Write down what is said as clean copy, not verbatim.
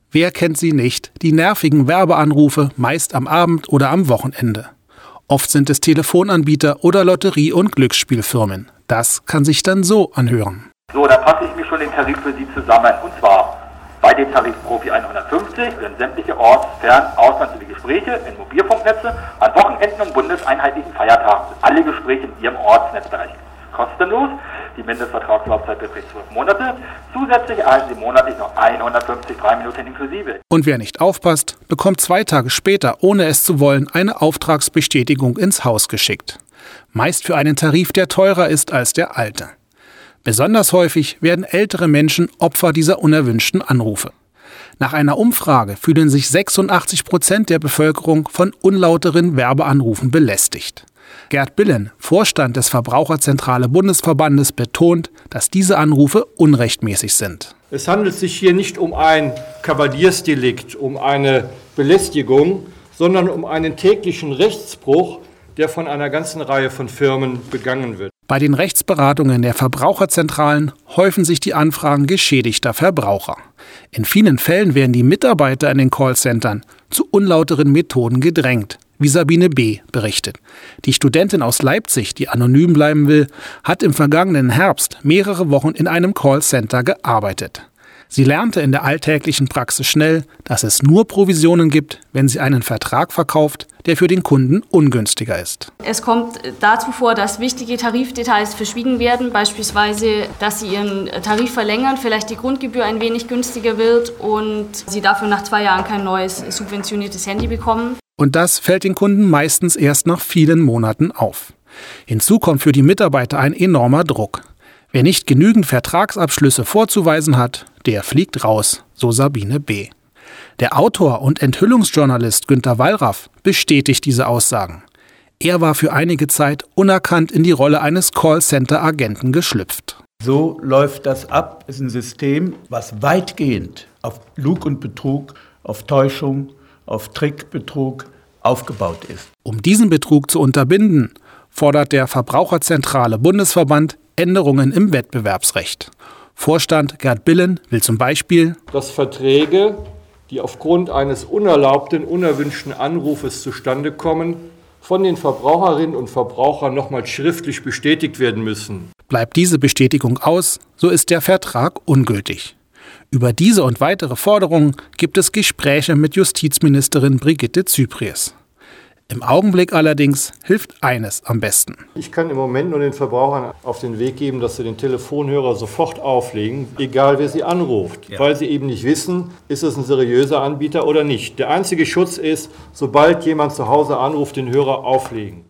Wer kennt sie nicht? Die nervigen Werbeanrufe, meist am Abend oder am Wochenende. Oft sind es Telefonanbieter oder Lotterie- und Glücksspielfirmen. Das kann sich dann so anhören. So, dann fasse ich mir schon den Tarif für Sie zusammen. Und zwar bei dem Tarif Profi 150 sind sämtliche Orts-, Fern-, Auslands- sowie Gespräche in Mobilfunknetze an Wochenenden und bundeseinheitlichen Feiertagen. Alle Gespräche in Ihrem Ortsnetzbereich. Kostenlos. Die Mindestvertragslaufzeit beträgt 12 Monate. Zusätzlich erhalten Sie monatlich noch 150 3 Minuten inklusive. Und wer nicht aufpasst, bekommt 2 Tage später, ohne es zu wollen, eine Auftragsbestätigung ins Haus geschickt. Meist für einen Tarif, der teurer ist als der alte. Besonders häufig werden ältere Menschen Opfer dieser unerwünschten Anrufe. Nach einer Umfrage fühlen sich 86% der Bevölkerung von unlauteren Werbeanrufen belästigt. Gerd Billen, Vorstand des Verbraucherzentrale Bundesverbandes, betont, dass diese Anrufe unrechtmäßig sind. Es handelt sich hier nicht um ein Kavaliersdelikt, um eine Belästigung, sondern um einen täglichen Rechtsbruch, der von einer ganzen Reihe von Firmen begangen wird. Bei den Rechtsberatungen der Verbraucherzentralen häufen sich die Anfragen geschädigter Verbraucher. In vielen Fällen werden die Mitarbeiter in den Callcentern zu unlauteren Methoden gedrängt, wie Sabine B. berichtet. Die Studentin aus Leipzig, die anonym bleiben will, hat im vergangenen Herbst mehrere Wochen in einem Callcenter gearbeitet. Sie lernte in der alltäglichen Praxis schnell, dass es nur Provisionen gibt, wenn sie einen Vertrag verkauft, der für den Kunden ungünstiger ist. Es kommt dazu vor, dass wichtige Tarifdetails verschwiegen werden, beispielsweise, dass sie ihren Tarif verlängern, vielleicht die Grundgebühr ein wenig günstiger wird und sie dafür nach 2 Jahren kein neues subventioniertes Handy bekommen. Und das fällt den Kunden meistens erst nach vielen Monaten auf. Hinzu kommt für die Mitarbeiter ein enormer Druck. Wer nicht genügend Vertragsabschlüsse vorzuweisen hat, der fliegt raus, so Sabine B. Der Autor und Enthüllungsjournalist Günter Wallraff bestätigt diese Aussagen. Er war für einige Zeit unerkannt in die Rolle eines Callcenter-Agenten geschlüpft. So läuft das ab. Es ist ein System, was weitgehend auf Lug und Betrug, auf Täuschung, auf Trickbetrug aufgebaut ist. Um diesen Betrug zu unterbinden, fordert der Verbraucherzentrale Bundesverband Änderungen im Wettbewerbsrecht. Vorstand Gerd Billen will zum Beispiel, dass Verträge, die aufgrund eines unerlaubten, unerwünschten Anrufes zustande kommen, von den Verbraucherinnen und Verbrauchern nochmals schriftlich bestätigt werden müssen. Bleibt diese Bestätigung aus, so ist der Vertrag ungültig. Über diese und weitere Forderungen gibt es Gespräche mit Justizministerin Brigitte Zypries. Im Augenblick allerdings hilft eines am besten. Ich kann im Moment nur den Verbrauchern auf den Weg geben, dass sie den Telefonhörer sofort auflegen, egal wer sie anruft, weil sie eben nicht wissen, ist es ein seriöser Anbieter oder nicht. Der einzige Schutz ist, sobald jemand zu Hause anruft, den Hörer auflegen.